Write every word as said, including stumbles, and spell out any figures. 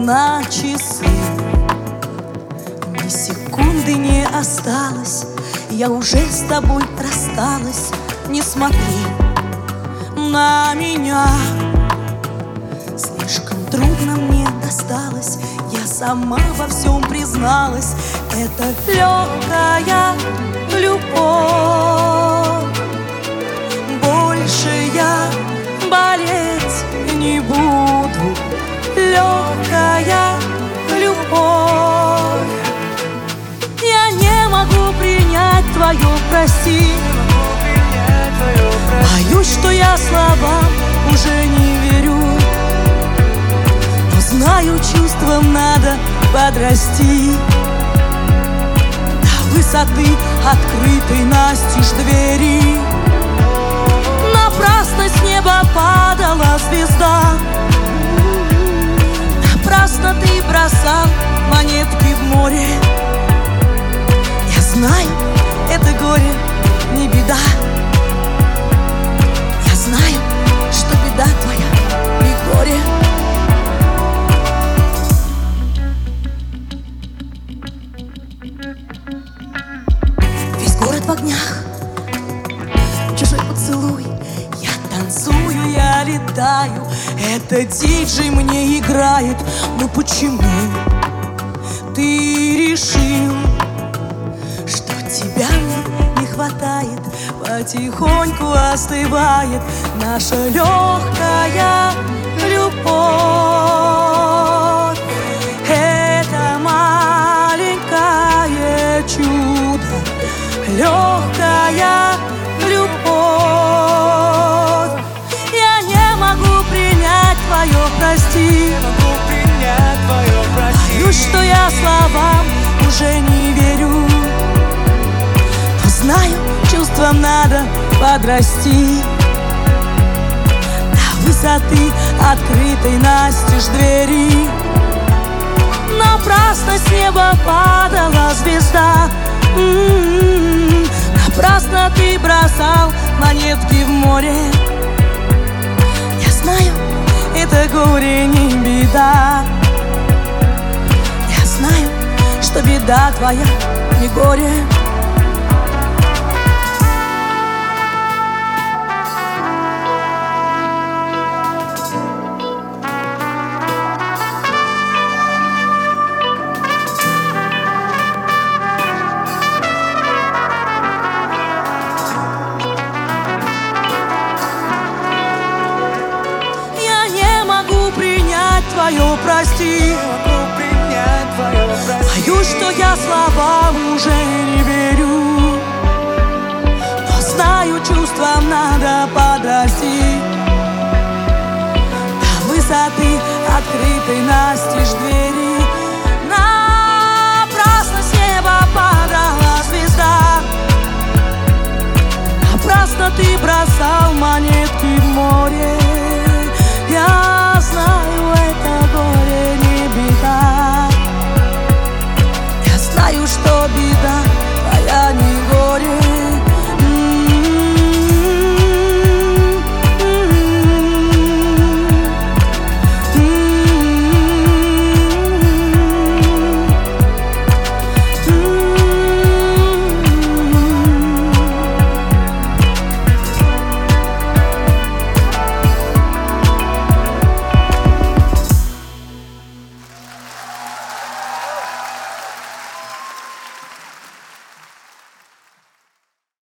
на часы. Ни секунды не осталось, я уже с тобой рассталась. Не смотри на меня, слишком трудно мне досталось. Я сама во всем призналась. Это легкая любовь. Больше я болеть не буду. Легкая любовь. Я не могу принять твое прости. Боюсь, что я словам уже не верю. Но знаю, чувствам надо подрасти до высоты открытой настежь двери. Напрасно с неба падала звезда. Напрасно ты бросал монетки в море. Я знаю, это горе не беда. Я знаю, что беда твоя не горе. Весь город в огнях, чужой поцелуй. Я танцую, я летаю. Это диджей мне играет. Но почему ты решил, что тебя мне не хватает? Потихоньку остывает наша легкая любовь. Это маленькое чудо, легкая любовь. Я не могу принять твое прости. Боюсь, что я словам уже не верю. Но знаю, чувствам надо подрасти до высоты открытой настежь двери. Напрасно с неба падала звезда. М-м-м. Напрасно ты бросал монетки в море. Я знаю, это горе не беда. Я знаю, что беда твоя не горе. Твое прости. Боюсь, что я словам уже не верю. Но знаю, чувствам надо подрасти до высоты открытой настежь двери. Напрасно с неба падала звезда. Напрасно ты бросал монетки в море. Я